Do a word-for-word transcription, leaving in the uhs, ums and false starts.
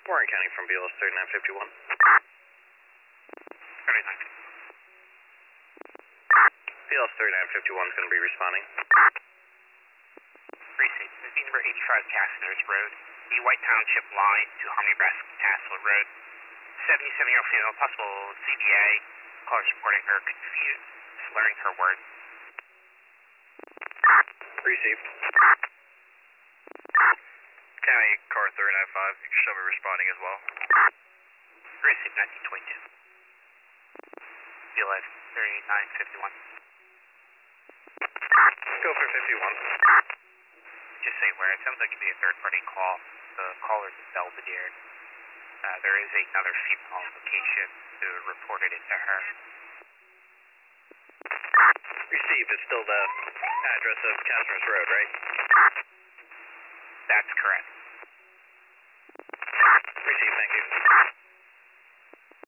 Warren County from B L S thirty-nine fifty-one. thirty-nine fifty-one. B L S thirty-nine fifty-one is going to be responding. Precinct, this is number eighty-five Castners Road, the White Township line to Harmony Nebraska Castle Road. seventy-seven-year-old female, possible C B A. Caller reporting her confused, slurring her words. Received. County car thirty-nine five, she'll be responding as well. Received nineteen twenty-two. B L S thirty-nine fifty-one. Go for fifty-one. Just so you're aware, it sounds like it'd be a third-party call. The caller's in Belvedere. Uh, there is another female location who reported it to her. Received. It's still the address of Castners Road, right? That's correct. Received. Thank you.